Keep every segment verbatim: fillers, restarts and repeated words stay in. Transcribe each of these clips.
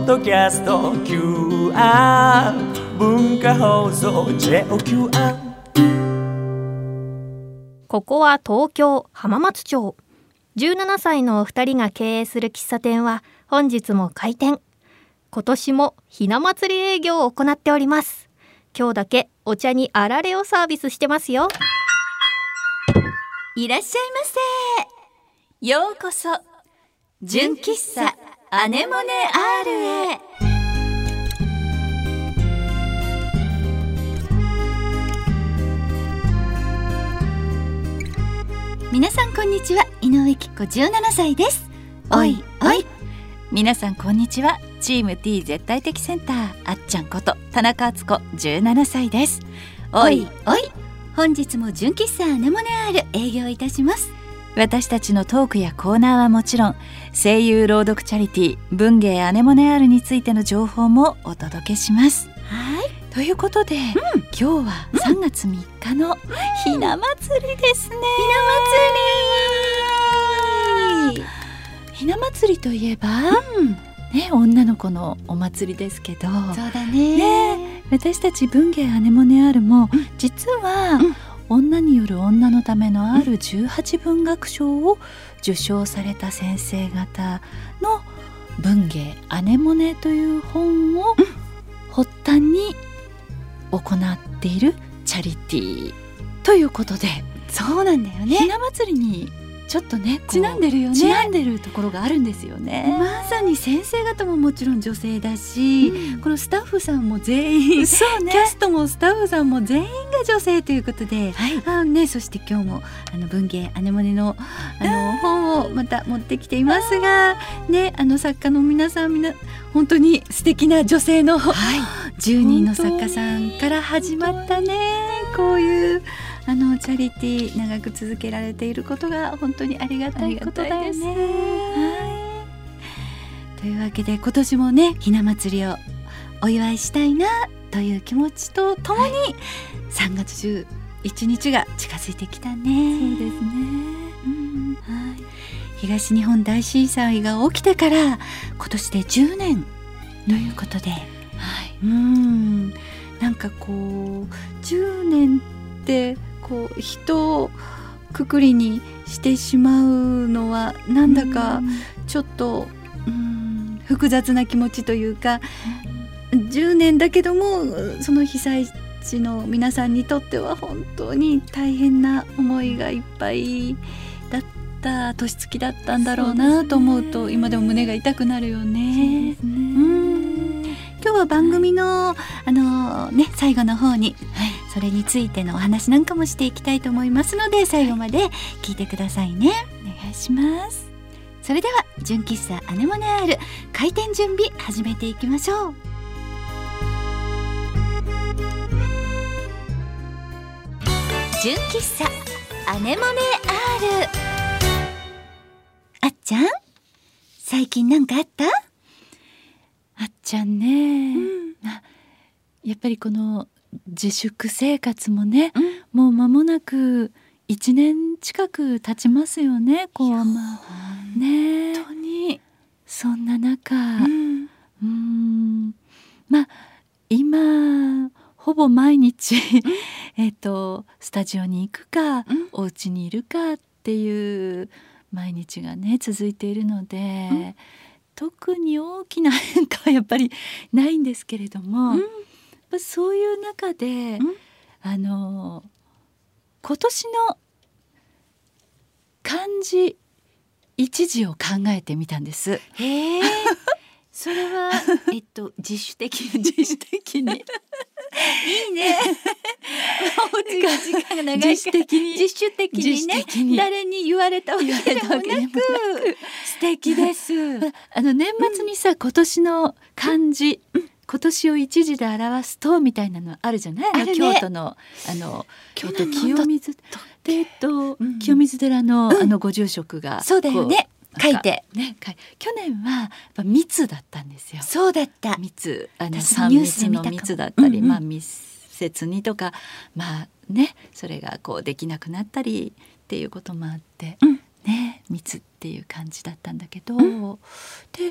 ドキャスト キューアール 文化放送 ジェイオーキューアール。 ここは東京浜松町。じゅうななさいのお二人が経営する喫茶店は本日も開店。今年もひな祭り営業を行っております。今日だけお茶にあられをサービスしてますよ。 いらっしゃいませ。ようこそ純喫茶アネモネ アール へ。皆さんこんにちは、井上貴子じゅうななさいです。おいおい。皆さんこんにちは、チーム T 絶対的センターあっちゃんこと田中敦子じゅうななさいです。おいおい。本日も純喫茶アネモネ アール 営業いたします。私たちのトークやコーナーはもちろん、声優朗読チャリティー文芸アネモネ アール についての情報もお届けします。はい、ということで、うん、今日はさんがつみっかのひな祭りですね。ひな祭りひな祭りといえば、うんね、女の子のお祭りですけど、そうだ ね, ね私たち文芸アネモネ アール も、うん、実は、うん女による女のためのあるじゅうはちぶんがく賞を受賞された先生方の文芸アネモネという本を発端に行っているチャリティーということで、そうなんだよね。ひな祭りにちょっとねちなんでるよね。ちなんでるところがあるんですよね。まさに先生方ももちろん女性だし、うん、このスタッフさんも全員そう、ね、キャストもスタッフさんも全員が女性ということで、はい、あ、ね、そして今日もあの文芸アネモネの、あの本をまた持ってきていますが、ね、あの作家の皆さんみんな本当に素敵な女性の、はい、じゅうにんの作家さんから始まったね、こういうあのチャリティー長く続けられていることが本当にありがたいことだよね。はい、というわけで今年もねひな祭りをお祝いしたいなという気持ちとともに、はい、さんがつじゅういちにちが近づいてきたね。そうですね、うん、はい、東日本大震災が起きてから今年でじゅうねんということで、はい、うん、なんかこうじゅうねんってこう人をくくりにしてしまうのはなんだかちょっと、うん、複雑な気持ちというか、じゅうねんだけどもその被災地の皆さんにとっては本当に大変な思いがいっぱいだった年月だったんだろうなと思うと、今でも胸が痛くなるよね。そうですね。うん、今日は番組の、あのね、最後の方に、はい、それについてのお話なんかもしていきたいと思いますので、最後まで聞いてくださいね。お願いします。それでは純喫茶アネモネ アール 開店準備始めていきましょう。純喫茶アネモネ アール。 あっちゃん、最近なんかあった？あっちゃんね、うん、やっぱりこの自粛生活もね、うん、もう間もなくいちねん近く経ちますよね。こう、まあ、ね、本当にそんな中、うん、うーん、まあ今ほぼ毎日えっとスタジオに行くか、うん、お家にいるかっていう毎日がね続いているので、うん、特に大きな変化はやっぱりないんですけれども、うん、そういう中で、うん、あの今年の漢字一字を考えてみたんです。へーそれはえっと自主的に自主的にいいね時間が長いから自主的に自主的にね、に誰に言われたわけでもなく素敵ですあの年末にさ、うん、今年の漢字、うん、今年を一字で表すとみたいなのあるじゃない？あの、ね、京都のあの京都清水で、えっと、うん、清水寺の、うん、あのご住職がそうだよね書いて、ね、去年はやっぱ密だったんですよ。そうだった。密、あの三密の密だったり、うんうん、まあ密接にとか、まあね、それがこうできなくなったりっていうこともあって、うん、ね、密っていう感じだったんだけど、うん、で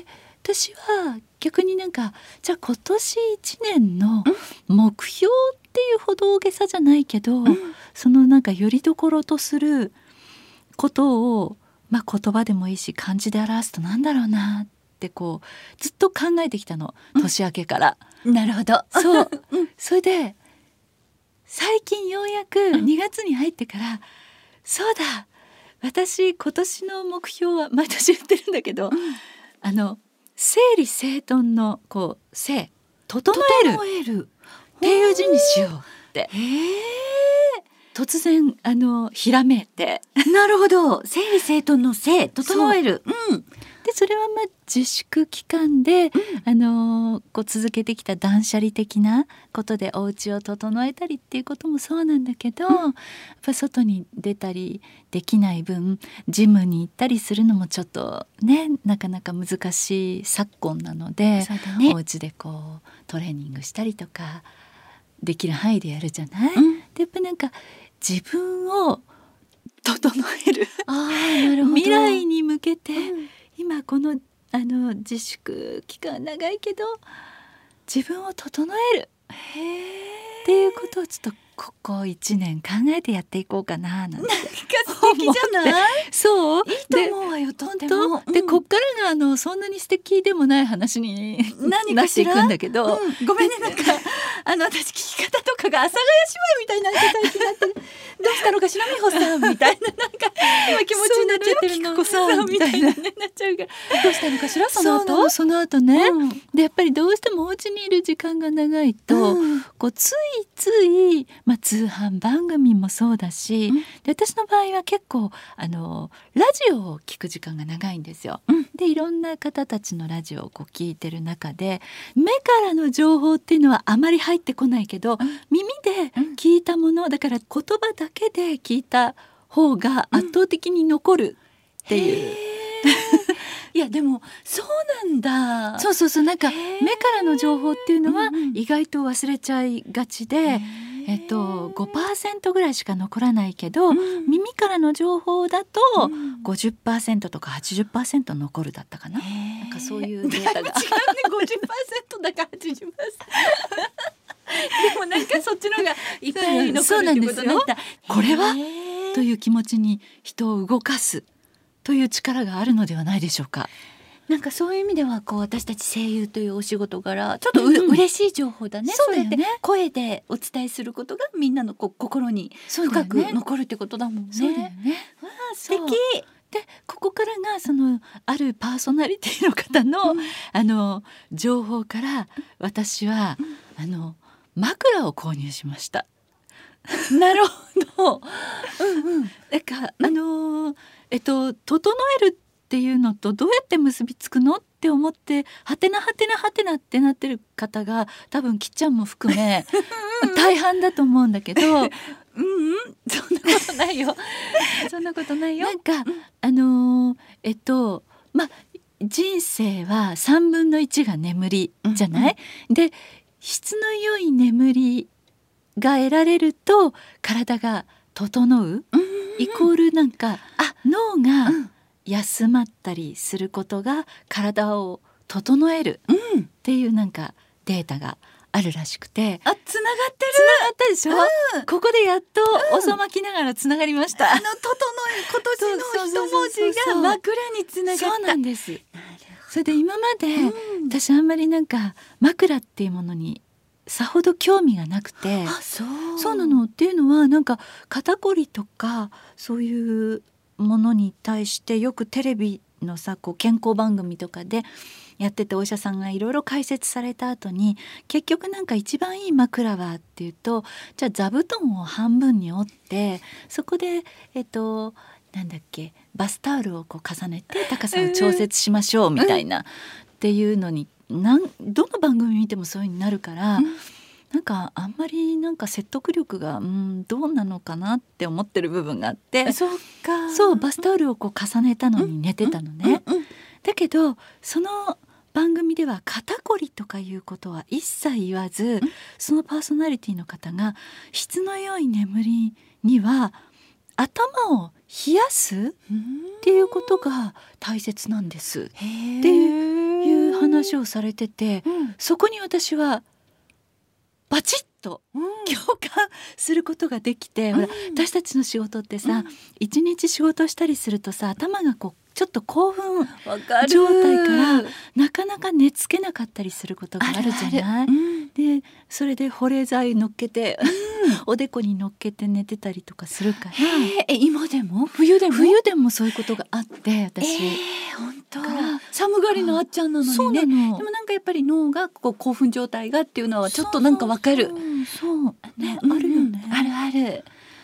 私は逆になんかじゃあ今年いちねんの目標っていうほど大げさじゃないけど、うん、そのなんかよりどころとすることを、まあ、言葉でもいいし漢字で表すとなんだろうなってこうずっと考えてきたの、年明けから、 うん、なるほど。 そう、うん、それで最近ようやくにがつに入ってから、うん、そうだ私今年の目標は毎年言ってるんだけど、うん、あの整理整頓のこう整整えるっていう字にしようって突然あのひらめいて。 なるほど、整理整頓の整整える。 うん、でそれはまあ自粛期間で、うん、あのこう続けてきた断捨離的なことでお家を整えたりっていうこともそうなんだけど、うん、やっぱ外に出たりできない分ジムに行ったりするのもちょっとねなかなか難しい昨今なので、 そうだね、 お家でこうトレーニングしたりとかできる範囲でやるじゃない、うん、でやっぱなんか自分を整えるあーなるほど未来に向けて、うん、今このあの自粛期間長いけど自分を整えるっていうことをちょっとここいちねん考えてやっていこうかななんて。なんか素敵じゃない？ そういいと思うわよ、とっても。 で、うん、こっからがあのそんなに素敵でもない話に何なっていくんだけど、 うん、ごめんねなんかあの私聞き方とかが阿佐ヶ谷姉妹みたいになって最近なってるどうしたのかしら美穂さんみたいななんか今気持ちになっちゃってるの菊子さんみたいな、ね、 なっちゃうからどうしたのかしらその後その後ね、うん、でやっぱりどうしてもお家にいる時間が長いと、うん、こうついつい、まあ、通販番組もそうだし、うん、で私の場合は結構あのラジオを聞く時間が長いんですよ、うん、でいろんな方たちのラジオをこう聞いてる中で目からの情報っていうのはあまり入ってこないけど、うん、耳で聞いたものだから言葉だけで聞いた方が圧倒的に残るっていう、うん、 いやでもそうなんだ。 そうそうそう、なんか目からの情報っていうのは意外と忘れちゃいがちで、えっと、ごパーセント ぐらいしか残らないけど、うん、耳からの情報だと ごじゅっパーセント とか はちじゅっパーセント 残るだったかな。なんかそういうデータが違うね。 ごじゅっパーセント だか はちじゅっパーセント でもなんかそっちのがいっぱい残るってことなんだ。 これはという気持ちに人を動かすという力があるのではないでしょうか。 なんかそういう意味ではこう私たち声優というお仕事柄ちょっとう、うん、嬉しい情報だね。 そうだよね。 そうやって声でお伝えすることがみんなのこ心に深く残るってことだもんね。 そうだよね。 わあ素敵。 でここからがそのあるパーソナリティの方の、うん、あの情報から私は、うん、あの枕を購入しました。 なるほど。うんうん。 なんかあのえっと整えるっていうのとどうやって結びつくのって思ってはてなはてなはてなってなってる方が多分きっちゃんも含め大半だと思うんだけどうんうんそんなことないよそんなことないよ。 なんか、うん、あのー、えっとまあ人生はさんぶんのいちが眠りじゃない、うんうん、で質の良い眠りが得られると体が整う、うんうん、イコールなんかあ脳が、うん休まったりすることが体を整えるっていうなんかデータがあるらしくて、 あ、つながってる。 つながったでしょ、うん、ここでやっと収まきながらつながりました、 うん、あの整え今年の一文字が枕につながった。 そうなんです。それで今まで、うん、私あんまりなんか枕っていうものにさほど興味がなくて、 あ、そうそうなのっていうのはなんか肩こりとかそういうものに対してよくテレビのさこう健康番組とかでやっててお医者さんがいろいろ解説された後に結局なんか一番いい枕はっていうとじゃあ座布団を半分に折ってそこでえっとなんだっけバスタオルをこう重ねて高さを調節しましょうみたいなっていうのになんどの番組見てもそういう風になるから、うんなんかあんまりなんか説得力がうんどうなのかなって思ってる部分があってそうかそうバスタオルをこう重ねたのに寝てたのね、うんうんうん、だけどその番組では肩こりとかいうことは一切言わず、うん、そのパーソナリティの方が質の良い眠りには頭を冷やすっていうことが大切なんですっていう話をされてて、うん、そこに私はバチッと共感することができて、うん、ほら私たちの仕事ってさ、うん、一日仕事したりするとさ頭がこうちょっと興奮状態からなかなか寝つけなかったりすることがあるじゃない。あるある、うん、でそれで保冷剤乗っけて、うん、おでこに乗っけて寝てたりとかするから。 え今でも冬でも冬でもそういうことがあって私、 えー、本当寒がりのあっちゃんなのにね。そうなの。でもなんかやっぱり脳がこう興奮状態がっていうのはちょっとなんかわかる。 そうそうね、うん、あるよね。 あるある。へ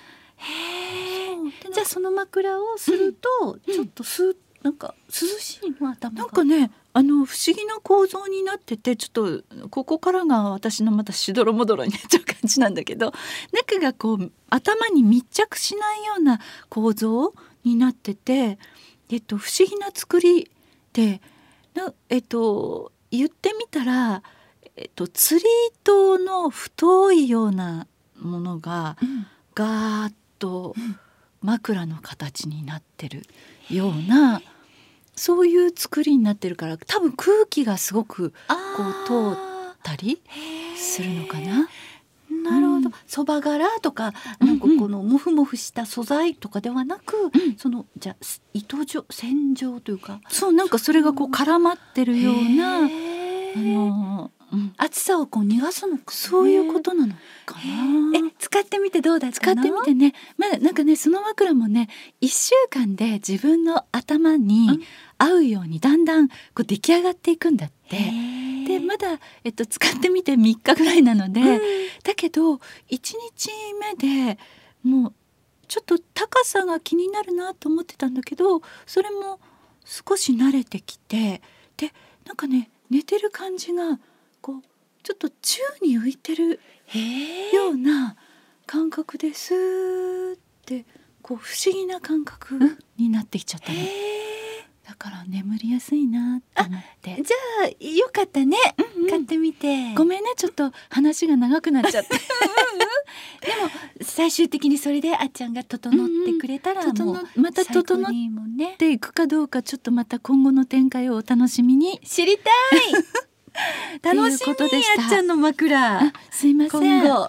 じゃあその枕をすると、うん、ちょっとスーッなんか涼しいの頭がなんかねあの不思議な構造になってて、ちょっとここからが私のまたしどろもどろになっちゃう感じなんだけど、中がこう頭に密着しないような構造になってて、えっと、不思議な作りでな、えっと、言ってみたら、えっと、釣り糸の太いようなものが、うん、ガーッと枕の形になってるような、そういう作りになってるから、多分空気がすごくこう通ったりするのかな。 なるほど。そば柄とか、なんかこのモフモフした素材とかではなく、うん、そのじゃあ糸状線状というか、 そうなんかそれがこう絡まってるような、あの、 うん、暑さをこう逃がすのか、 そういうことなのかな。 え使ってみてどうだったの？ 使ってみてね、まあなんかねその枕もねいっしゅうかんで自分の頭に合うようにだんだんこう出来上がっていくんだって。でまだ、えっと、使ってみてみっかぐらいなので、うん、だけどいちにちめでもうちょっと高さが気になるなと思ってたんだけど、それも少し慣れてきて、でなんかね寝てる感じがこうちょっと宙に浮いてるような感覚でスーってこう不思議な感覚になってきちゃったの。だから眠りやすいなって思って。 じゃあよかったね、うんうん、買ってみて。 ごめんねちょっと話が長くなっちゃってでも最終的にそれであっちゃんが整ってくれたら、うんうん、もうまた整っていくかどうか、ちょっとまた今後の展開をお楽しみに。 知りたい楽しみ。あっちゃんの枕。 すいません。今後、はい、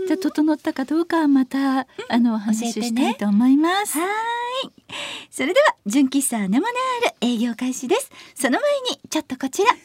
じゃあ整ったかどうかはまた、うん、あのお話ししたいと思います。 はい。それでは純喫茶アネモネアール営業開始です。その前にちょっとこちら。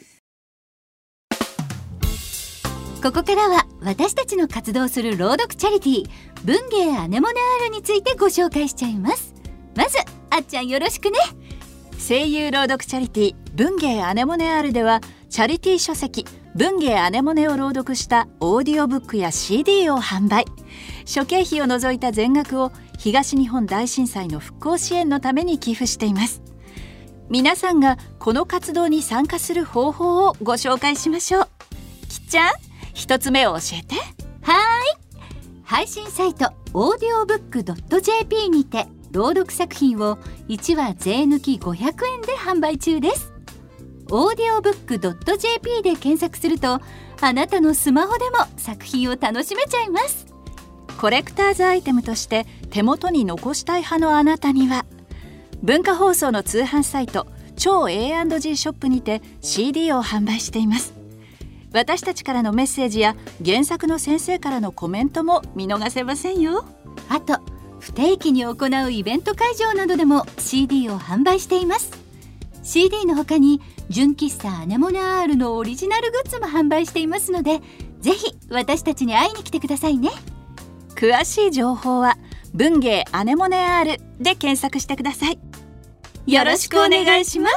ここからは私たちの活動する朗読チャリティー文芸アネモネアールについてご紹介しちゃいます。まずあっちゃんよろしくね。 声優朗読チャリティー文芸アネモネアールでは、チャリティー書籍文芸アネモネを朗読したオーディオブックや シーディー を販売。諸経費を除いた全額を東日本大震災の復興支援のために寄付しています。皆さんがこの活動に参加する方法をご紹介しましょう。きっちゃん一つ目を教えて。 はーい。配信サイトオーディオブック ドット ジェーピー にて朗読作品をいちわ税抜きごひゃくえんで販売中です。オーディオブック ドット ジェーピー で検索すると、あなたのスマホでも作品を楽しめちゃいます。 コレクターズアイテムとして手元に残したい派のあなたには、文化放送の通販サイト超 エーアンドジー ショップにて シーディー を販売しています。私たちからのメッセージや原作の先生からのコメントも見逃せませんよ。 あと不定期に行うイベント会場などでも シーディー を販売しています。 シーディー の他に純喫茶アネモネアールのオリジナルグッズも販売していますので、ぜひ私たちに会いに来てくださいね。 詳しい情報は文芸アネモネアールで検索してください。 よろしくお願いします。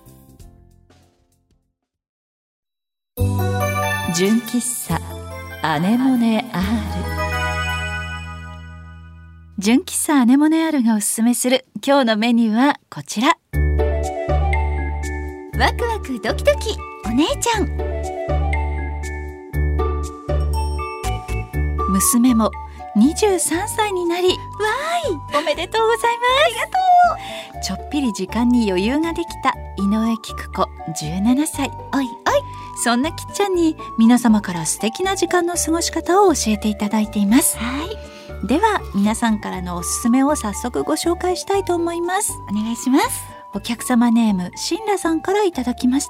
純喫茶アネモネアール。純喫茶アネモネアールがおすすめする今日のメニューはこちら。 ワクワクドキドキお姉ちゃん。 娘もにじゅうさんさいになり、わーいおめでとうございます。ありがとう。ちょっぴり時間に余裕ができた井上菊子じゅうななさい。 おいおい。 そんなきっちゃんに皆様から素敵な時間の過ごし方を教えていただいています。 はい。 では皆さんからのおすすめを早速ご紹介したいと思います。 お願いします。 お客様ネームシンラさんからいただきました。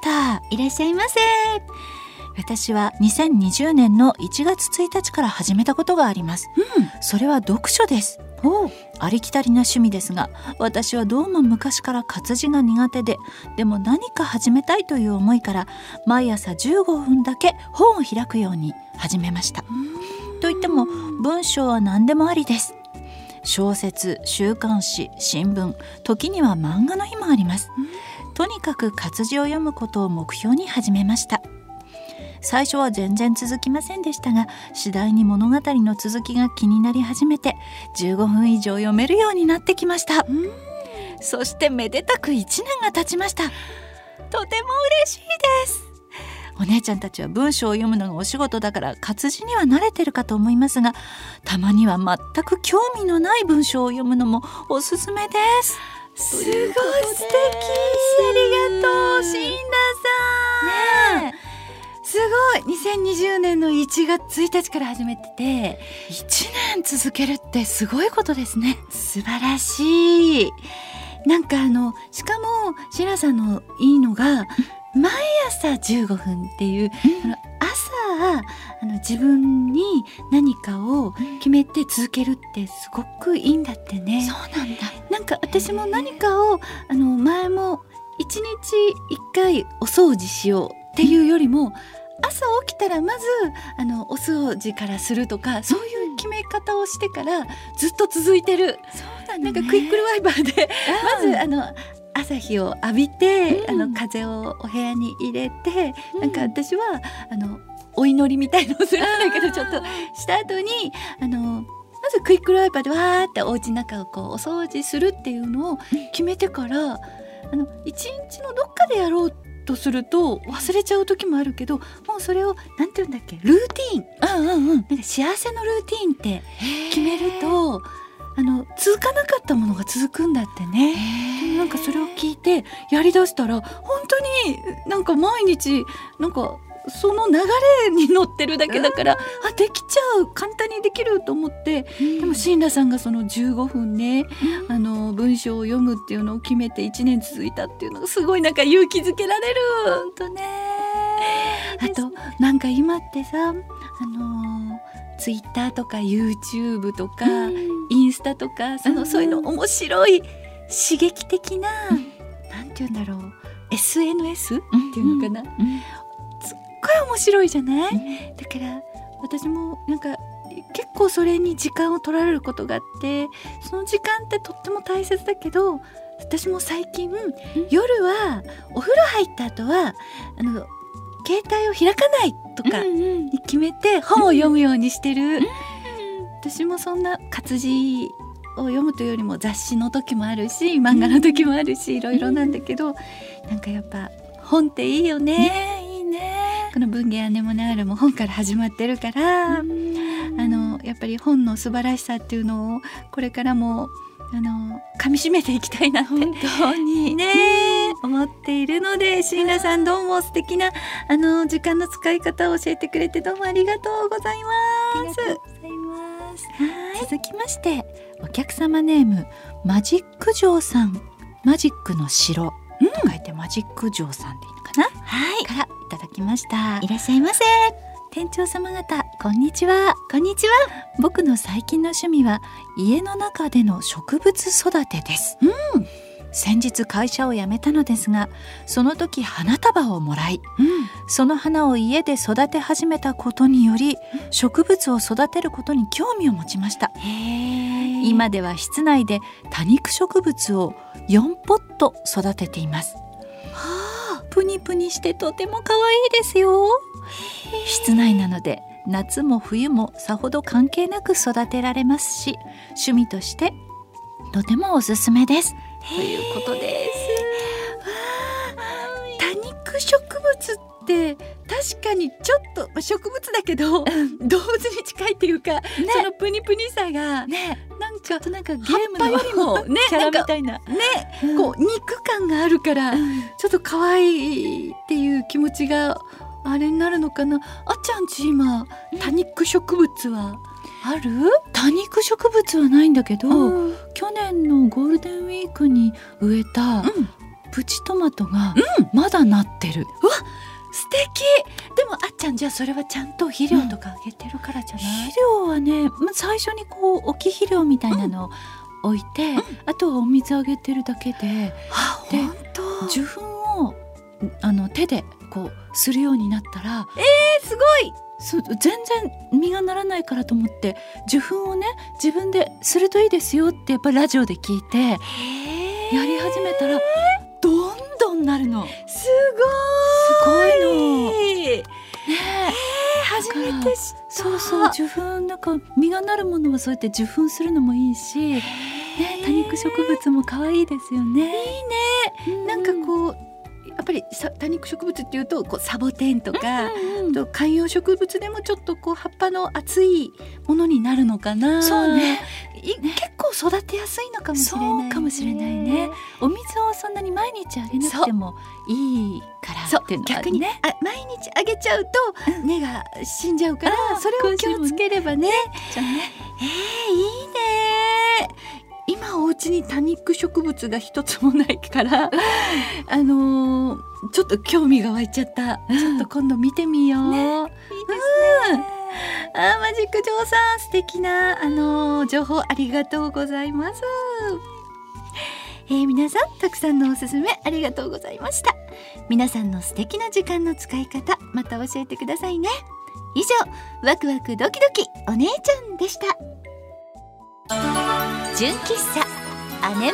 いらっしゃいませ。 私はにせんにじゅうねんのいちがつついたちから始めたことがあります、うん、それは読書です。ありきたりな趣味ですが、私はどうも昔から活字が苦手で、でも何か始めたいという思いから毎朝じゅうごふんだけ本を開くように始めました。といっても文章は何でもありです。小説、週刊誌、新聞、時には漫画の日もあります。とにかく活字を読むことを目標に始めました。最初は全然続きませんでしたが、次第に物語の続きが気になり始めてじゅうごふん以上読めるようになってきました。そしてめでたくいちねんが経ちました。とても嬉しいです。お姉ちゃんたちは文章を読むのがお仕事だから活字には慣れてるかと思いますが、たまには全く興味のない文章を読むのもおすすめです。 すごい素敵。ありがとう、シンラさん。ねえ、すごい。にせんにじゅうねんのいちがつついたちから始めてていちねん続けるってすごいことですね。 素晴らしい。 なんかあのしかもシンラさんのいいのが毎朝じゅうごふんっていう、うん、あの朝あの自分に何かを決めて続けるってすごくいいんだってね。 そうなんだ。 なんか私も何かをあの前もいちにちいっかいお掃除しようっていうよりも、朝起きたらまずあのお掃除からするとか、そういう決め方をしてからずっと続いてる。 そうだね。 なんかクイックルワイパーでまずあの朝日を浴びて、うん、あの風をお部屋に入れて、うん、なんか私はあのお祈りみたいのをするんだけど、ちょっとした後にあのまずクイックルワイパーでわーってお家の中をこうお掃除するっていうのを決めてから、あの一日のどっかでやろうとすると忘れちゃう時もあるけど、もうそれをなんて言うんだっけ、ルーティーン、うんうんうん、なんか幸せのルーティーンって決めるとあの続かなかったものが続くんだってね。なんかそれを聞いてやりだしたら本当になんか毎日なんかその流れに乗ってるだけだから、あ、できちゃう、簡単にできると思って、うん、でもシンラさんがそのじゅうごふんね、うん、あの文章を読むっていうのを決めていちねん続いたっていうのがすごいなんか勇気づけられる。 本当ね。 あとなんか今ってさ、あのー、ツイッターとか YouTube とか、うん、インスタとかその、うん、そういうの面白い刺激的な、うん、なんていうんだろう、 エスエヌエス っていうのかな、うんうん、すっごい面白いじゃない、うん、だから私もなんか結構それに時間を取られることがあって、その時間ってとっても大切だけど、私も最近、うん、夜はお風呂入った後はあの携帯を開かないとかに決めて本を読むようにしてる、うんうん、私もそんな活字を読むというよりも雑誌の時もあるし漫画の時もあるし、いろいろなんだけど、なんかやっぱ本っていいよね。 ね、いいね。 この文芸アネモネアールも本から始まってるから、あのやっぱり本の素晴らしさっていうのをこれからもあの噛み締めていきたいなって本当にね、うん、思っているので、椎名さんどうも素敵なあの時間の使い方を教えてくれてどうもありがとうございます。 ありがとうございます。はい、続きましてお客様ネームマジック城さん、マジックの城と書いてマジック城さんでいいのかな、 はい、 からいただきました。 いらっしゃいませ。 店長様方、こんにちは。 こんにちは。 僕の最近の趣味は家の中での植物育てです、うん、先日会社を辞めたのですが、その時花束をもらい、うん、その花を家で育て始めたことにより、植物を育てることに興味を持ちました。へー。今では室内で多肉植物をよんポット育てています。はあ、プニプニしてとても可愛いですよ。室内なので夏も冬もさほど関係なく育てられますし、趣味としてとてもおすすめですということです。 わあ、多肉植物って確かにちょっと植物だけど、うん、動物に近いっていうか、ね、そのプニプニさが、ね、なんかちょっとなんかゲームの葉っぱよりも、ね、 キャラみたいな、 ね、うん、こう肉感があるから、うん、ちょっと可愛いっていう気持ちがあれになるのかな。あっちゃんち今多肉植物はある？ 多肉植物はないんだけど、うん、去年のゴールデンウィークに植えた、うん、 プチトマトがまだなってる、 うわ素敵。でもあっちゃんじゃあそれはちゃんと肥料とかあげてるからじゃない？ 肥料はね、ま、最初にこう置き肥料みたいなのを置いて、うん、あとはお水あげてるだけで、 あ、 で本当受粉をあの手でこうするようになったら、 えー、すごい。 全然実がならないからと思って受粉をね自分でするといいですよってやっぱりラジオで聞いてやり始めたらどんどんなるの。 すごいごいのねえ、初めて知った。 そうそう、受粉なんか実がなるものはそうやって受粉するのもいいし、ね、多肉植物も可愛いですよね。 いいね、うん、なんかこうやっぱり多肉植物っていうとこうサボテンとか、うんうん、と観葉植物でもちょっとこう葉っぱの厚いものになるのかな。 そうね、 結構育てやすいのかもしれない、ね、 そうかもしれないね。お水をそんなに毎日あげなくてもいいからっていうのはね。 逆にあ毎日あげちゃうと根が死んじゃうから、それを気をつければね。 じゃあね、 えー、いいね。今お家に多肉植物が一つもないからあのー、ちょっと興味が湧いちゃった、うん、ちょっと今度見てみよう、ね、いいですね、うん、あマジック嬢さん素敵な、あのー、情報ありがとうございます。えー、皆さんたくさんのおすすめありがとうございました。皆さんの素敵な時間の使い方また教えてくださいね。以上ワクワクドキドキお姉ちゃんでした。純喫茶アネモネ アール。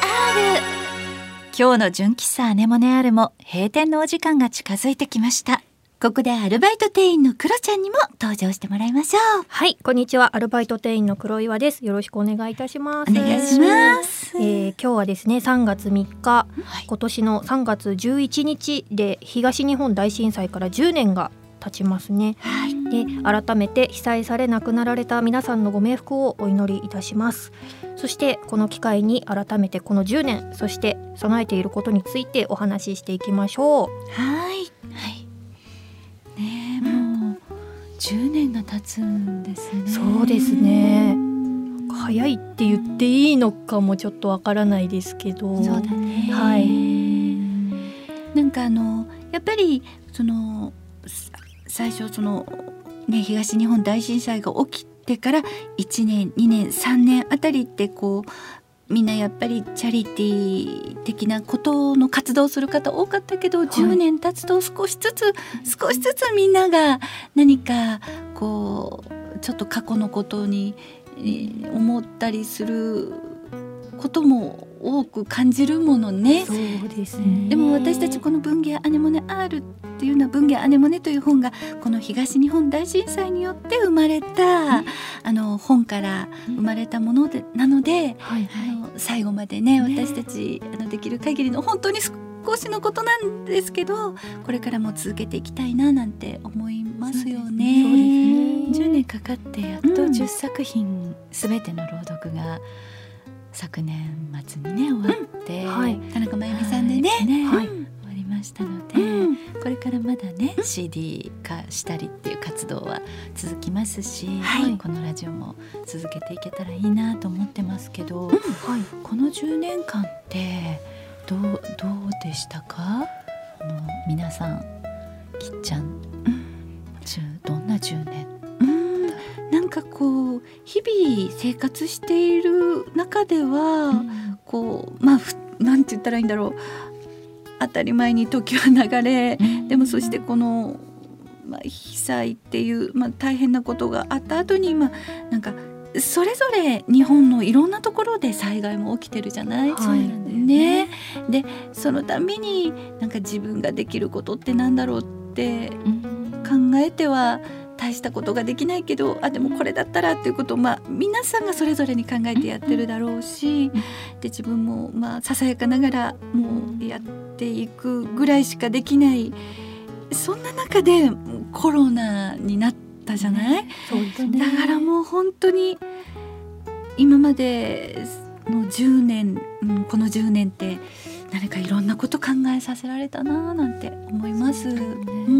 今日の純喫茶アネモネ アール も閉店のお時間が近づいてきました。 ここでアルバイト店員のクロちゃんにも登場してもらいましょう。 はい、こんにちは。アルバイト店員の黒岩です。よろしくお願いいたします。 お願いします。 えー、今日はですねさんがつみっか、はい、今年のさんがつじゅういちにちで東日本大震災からじゅうねんが経ちますね、はい、で改めて被災され亡くなられた皆さんのご冥福をお祈りいたします。そしてこの機会に改めてこのじゅうねん、そして備えていることについてお話ししていきましょう。 はい、 はいね、もうじゅうねんが経つんですね。 そうですね、早いって言っていいのかもちょっとわからないですけど。 そうだね、 はい、 なんかあのやっぱりその最初その、ね、東日本大震災が起きてからいちねんにねんさんねんあたりってこうみんなやっぱりチャリティー的なことの活動をする方多かったけど、はい、じゅうねん経つと少しずつ少しずつみんなが何かこうちょっと過去のことに思ったりすることも多く感じるものね。 そうですね。 でも私たちこの文芸アネモネ アール っていうのは文芸アネモネという本がこの東日本大震災によって生まれた、うん、あの本から生まれたものでなので、はいはい、あの最後までね、ね私たちあのできる限りの本当に少しのことなんですけどこれからも続けていきたいななんて思いますよね。そうですね。 じゅうねんかかってやっとじゅっさくひんすべての朗読が昨年末にね終わって、うんはい、 田中真由美さんでね、 ね、 はい、 終わりましたので、うん、これからまだね シーディー 化したりっていう活動は続きますし、はい、このラジオも続けていけたらいいなと思ってますけど、うんはい、このじゅうねんかんってどう、どうでしたか？あの皆さんきっちゃん、うん、どんなじゅうねん？ なんかこう日々生活している中では、うん、こうまあなんて言ったらいいんだろう、当たり前に時は流れ、うん、でもそしてこの、まあ、被災っていう、まあ、大変なことがあった後に今なんかそれぞれ日本のいろんなところで災害も起きてるじゃない、 はいね、でそのたびになんか自分ができることってなんだろうって考えては大したことができないけど、あでもこれだったらっていうことを、まあ、皆さんがそれぞれに考えてやってるだろうし、で自分もまあささやかながらもうやっていくぐらいしかできない、そんな中でコロナになったじゃない、ね、 そうですね、 だからもう本当に今までのじゅうねん、うん、このじゅうねんって何かいろんなこと考えさせられたななんて思います。 そうですね、 うん、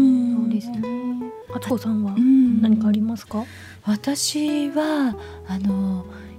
そうですね。あつこさんは何かありますか？ 私はあの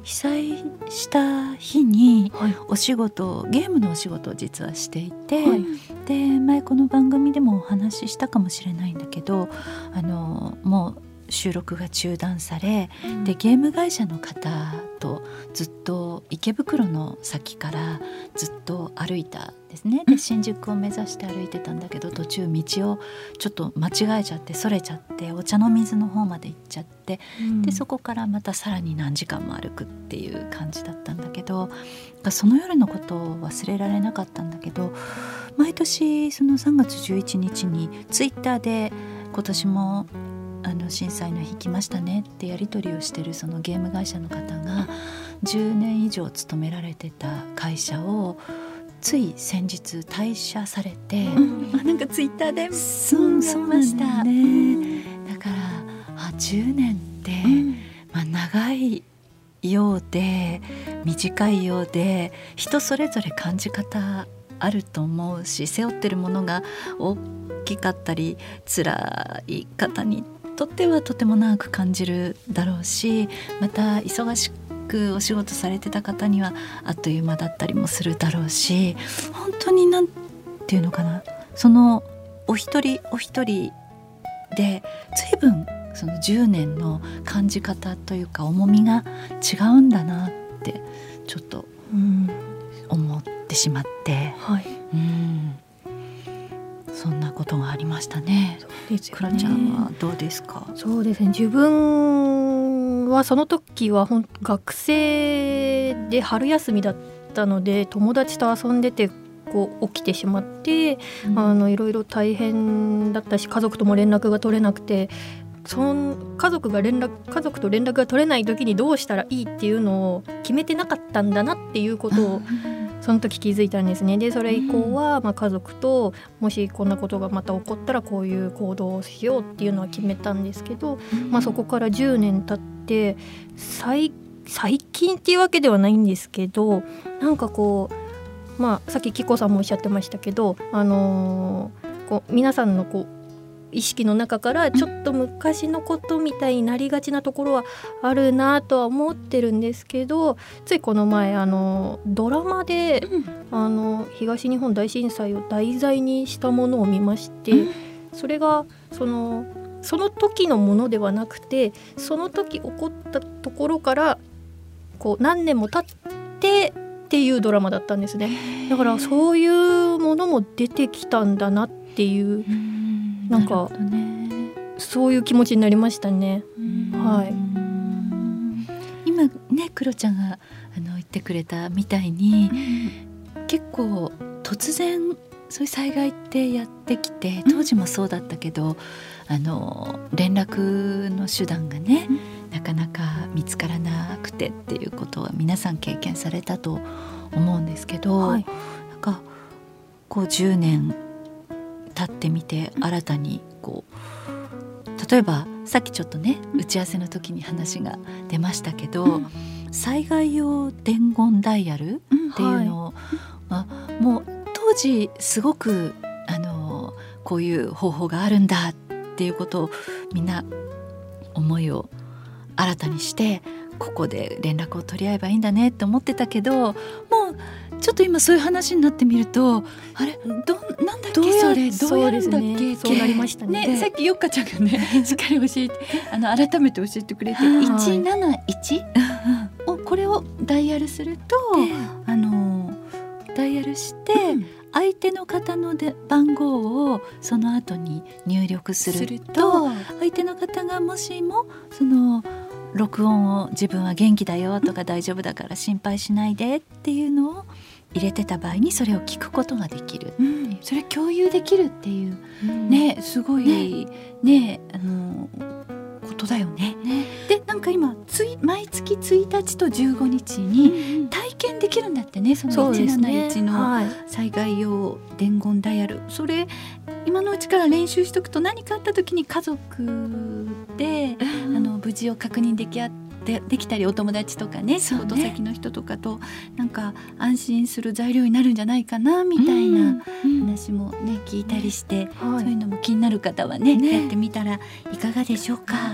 被災した日にお仕事、はい、ゲームのお仕事を実はしていて、はい、で前この番組でもお話ししたかもしれないんだけど、あのもう収録が中断され、うん、でゲーム会社の方とずっと池袋の先からずっと歩いたんですね。で新宿を目指して歩いてたんだけど、途中道をちょっと間違えちゃってそれちゃってお茶の水の方まで行っちゃって、うん、でそこからまたさらに何時間も歩くっていう感じだったんだけど、その夜のことを忘れられなかったんだけど、毎年そのさんがつじゅういちにちにツイッターで今年もあの震災の日来ましたねってやり取りをしてるそのゲーム会社の方がじゅうねん以上勤められてた会社をつい先日退社されて、うん、 なんかツイッターでそうそうました、ね、だからあじゅうねんって、うんまあ、長いようで短いようで人それぞれ感じ方あると思うし、背負ってるものが大きかったり辛い方にとってはとても長く感じるだろうし、また忙しくお仕事されてた方にはあっという間だったりもするだろうし、本当になんていうのかな、そのお一人お一人で随分そのじゅうねんの感じ方というか重みが違うんだなってちょっと思ってしまって、はい、うんそんなことがありましたね。くらちゃんはどうですか？ そうですね、自分はその時はほん学生で春休みだったので友達と遊んでてこう起きてしまって、うん、あのいろいろ大変だったし、家族とも連絡が取れなくて、その家族が連絡家族と連絡が取れない時にどうしたらいいっていうのを決めてなかったんだなっていうことを、うんその時気づいたんですね。でそれ以降は、まあ、家族ともしこんなことがまた起こったらこういう行動をしようっていうのは決めたんですけど、まあ、そこからじゅうねん経って最、最近っていうわけではないんですけど、なんかこう、まあ、さっきキコさんもおっしゃってましたけど、あのー、こう皆さんのこう意識の中からちょっと昔のことみたいになりがちなところはあるなとは思ってるんですけど、ついこの前あのドラマで、うん、あの東日本大震災を題材にしたものを見まして、うん、それがその、その時のものではなくて、その時起こったところからこう何年も経ってっていうドラマだったんですね。だからそういうものも出てきたんだなっていう、うんなんか、ね、そういう気持ちになりましたね。はい、 今ねクロちゃんがあの言ってくれたみたいに、うん、結構突然そういう災害ってやってきて、当時もそうだったけど、あの連絡の手段がね、うん、なかなか見つからなくてっていうことは皆さん経験されたと思うんですけど、はい、なんかこうじゅうねん経ってみて新たにこう、例えばさっきちょっとね打ち合わせの時に話が出ましたけど、うん、災害用伝言ダイヤルっていうのを、うんはいまあ、もう当時すごくあのこういう方法があるんだっていうことをみんな思いを新たにして、ここで連絡を取り合えばいいんだねって思ってたけど、もうちょっと今そういう話になってみると、あれどなんだっけそれどうやるんだっけ、 そうなりましたね。 ねさっきよっかちゃんがねしっかり教えてあの改めて教えてくれて、いちなないちをこれをダイヤルすると、あのダイヤルして、うん、相手の方ので番号をその後に入力すると、相手の方がもしもその録音を自分は元気だよとか大丈夫だから心配しないでっていうのを入れてた場合にそれを聞くことができる、うん、それ共有できるっていう、うん、ねすごい ね, ねあのことだよ ね, ねでなんか今つい毎月ついたちとじゅうごにちに体験できるんだってね、そのいちなないちの災害用伝言ダイヤル、それ今のうちから練習しとくと何かあった時に家族で、うん、あの無事を確認できあってできたり、お友達とかね仕事先の人とかとなんか安心する材料になるんじゃないかなみたいな話もね聞いたりして、うんうん、そういうのも気になる方は ね, ねやってみたらいかがでしょうか。 は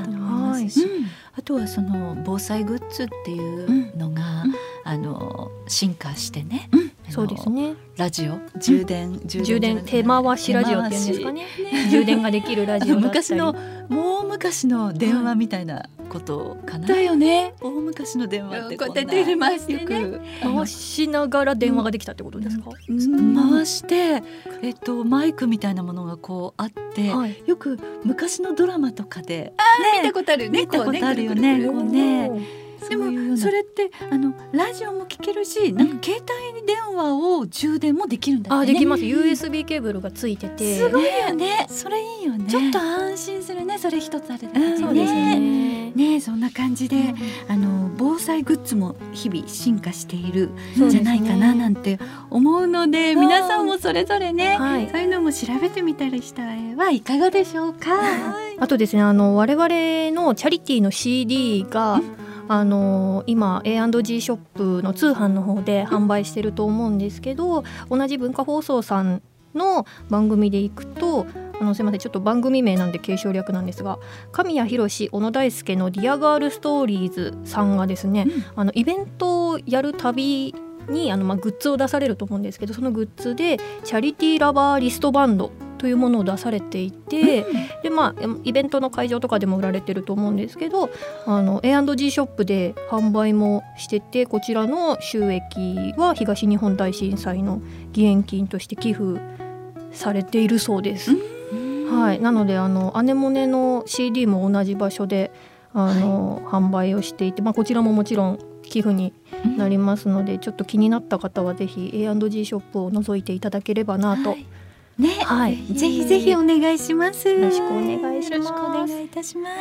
ますし、 はいうん、あとはその防災グッズっていうのが、うん、あの進化してね、うん、 そうですね、 ラジオ充電、うん、 充電手回しラジオっていうんですかね、ね充電ができるラジオだったり昔のもう昔の電話みたいなことかな、 だよね。 大昔の電話ってこんなこうやって電話してね、 よく回しながら電話ができたってことですか？ うんうん、回して、えっと、マイクみたいなものがこうあって、はい、よく昔のドラマとかで、 ね、見たことあるね。 見たことあるよね。こうね。でもそれってあのラジオも聞けるし、なんか携帯電話を充電もできるんだよね。 あ、できます。ユーエスビー ケーブルがついてて、 すごいよね。 それいいよね。 ちょっと安心するね。それ一つあるだけでね。 そうですね。 ね、そんな感じで、うん、あの防災グッズも日々進化しているんじゃないかななんて思うので、皆さんもそれぞれね、はい、そういうのも調べてみたりしたらはいかがでしょうか。はい、 あとですね、あの我々のチャリティーの シーディー が、うん、あの今 エーアンドジー ショップの通販の方で販売してると思うんですけど、同じ文化放送さんの番組でいくと、あのすいません、ちょっと番組名なんで継承略なんですが、神谷博史小野大輔のディアガールストーリーズさんがですね、うん、あのイベントをやるたびにあの、まあ、グッズを出されると思うんですけど、そのグッズでチャリティーラバーリストバンドというものを出されていて、うん、でまあ、イベントの会場とかでも売られてると思うんですけど、あの エーアンドジー ショップで販売もしてて、こちらの収益は東日本大震災の義援金として寄付されているそうです。うん、はい、なのであのアネモネの シーディー も同じ場所であの、はい、販売をしていて、まあ、こちらももちろん寄付になりますので、うん、ちょっと気になった方はぜひ エーアンドジー ショップを覗いていただければなと、はいね、はい、ぜひぜひお願いします。 よろしくお願いします。 よろしくお願いいたします。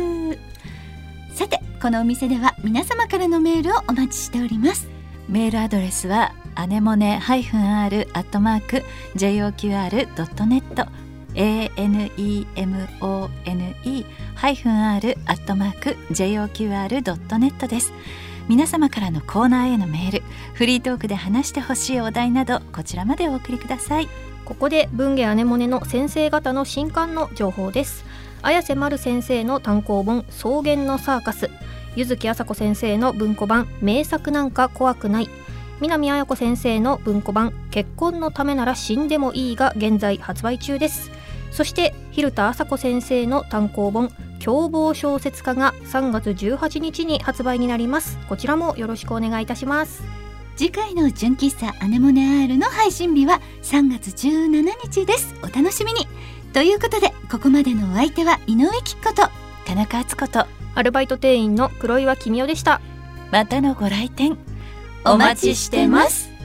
はい、 さて、このお店では皆様からのメールをお待ちしております。 メールアドレスはアネモネ -r アットマーク ジェイオーキューアールドットネット エーエヌイーエムオーエヌイー アール アットマーク ジェイオーキューアールドットネット です。皆様からのコーナーへのメール、フリートークで話してほしいお題など、こちらまでお送りください。 ここで文芸アネモネの先生方の新刊の情報です。綾瀬丸先生の単行本草原のサーカス、柚木麻子先生の文庫版名作なんか怖くない、南綾子先生の文庫版結婚のためなら死んでもいいが現在発売中です。そして蛭田麻子先生の単行本凶暴小説家がさんがつじゅうはちにちに発売になります。こちらもよろしくお願いいたします。 次回の純喫茶アネモネ R の配信日はさんがつじゅうしちにちです。お楽しみに。ということで、ここまでのお相手は井上貴子と田中敦子とアルバイト店員の黒岩君代でした。 またのご来店お待ちしてます。